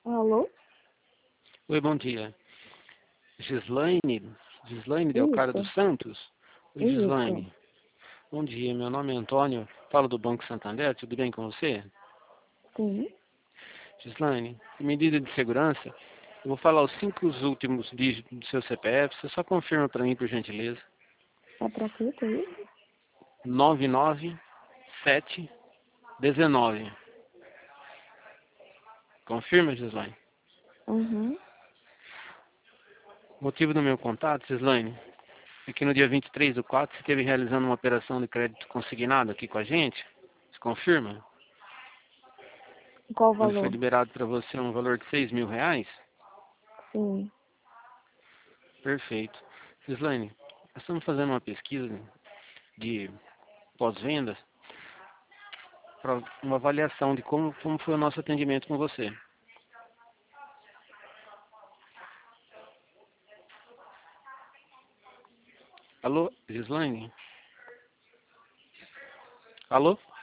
Alô? Oi, bom dia. Gislaine Delcara Isso, dos Santos? Oi, isso. Gislaine. Bom dia, meu nome é Antônio, falo do Banco Santander, tudo bem com você? Sim. Gislaine, em medida de segurança, eu vou falar os 5 últimos dígitos do seu CPF, você só confirma para mim, por gentileza. É pra quê, que é isso? 99719. Confirma, Gislaine? Uhum. Motivo do meu contato, Gislaine, é que no dia 23/4 você esteve realizando uma operação de crédito consignado aqui com a gente. Você confirma? Qual o Onde foi valor? liberado para você um valor de R$ 6.000? Sim. Perfeito. Gislaine, nós estamos fazendo uma pesquisa de pós-vendas para uma avaliação de como foi o nosso atendimento com você. Alô, Gislaine? Alô?